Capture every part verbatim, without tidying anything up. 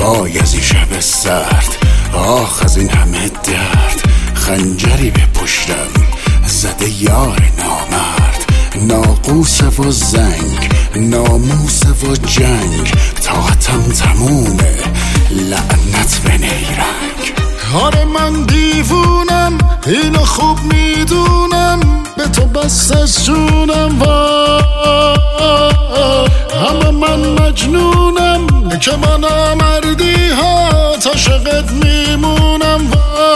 وای از این شب سرد، آخ از این همه درد. خنجری به پشتم زده یار نامرد، ناقوس و زنگ، ناموس و جنگ. طاقتم تمومه، لعنت به نیرنگ. آره من دیوونم، اینو خوب میدونم، به تو بست از جونم. همه من مجنونم که من نامردی ها عاشقت میمونم.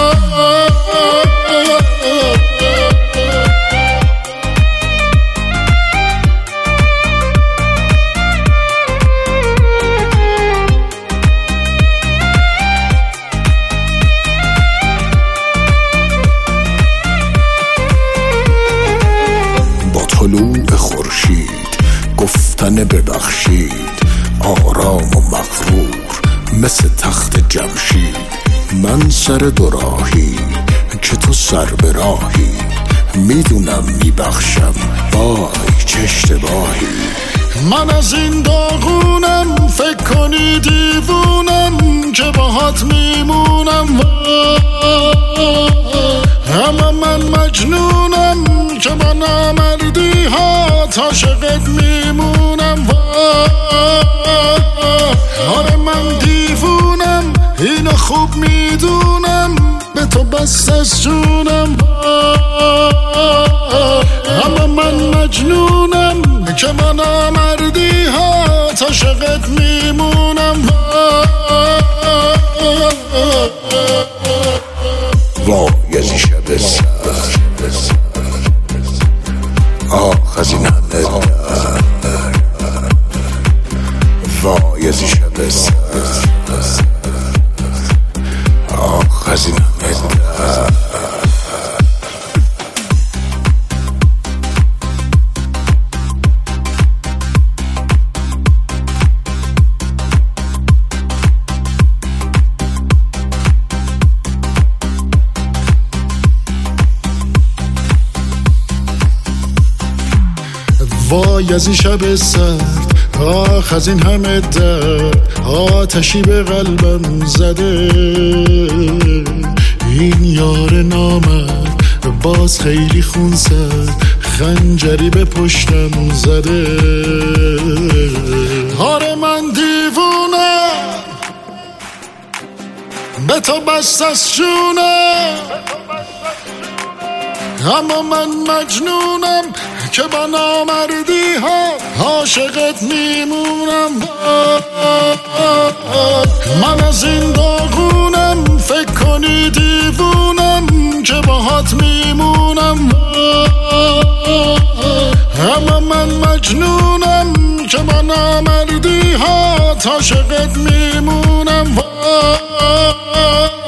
طلوع خورشید گفتن ببخشید، آرام و مغرور مثل تخت جمشید. من سر دوراهی که تو سر به راهی، میدونم میبخشم وای چه اشتباهی. من از این داغونم، فکر کنی دیوونم که باهات میمونم. همه من مجنونم که با نامردی ها عاشقت میمونم. آره من دیوونم، اینو خوب میدونم، به تو بست از جونم. همه من مجنونم که با نامردی ها عاشقت میمونم. وای از این شب سرد، آخ از این همه درد. وای از این شب سرد، آخ از این همه درد. وای از این شب سرد، آخ از این همه درد. آتشی به قلبم زده، این یار نامرد باز خیلی خون سرد، خنجری به پشتم زده. آره من دیوونم، به تو بست از جونم. اما من مجنونم که با نامردی ها عاشقت میمونم. من از این داغونم، فکر کنی دیوونم که باهات میمونم. اما من مجنونم که با نامردی ها عاشقت میمونم.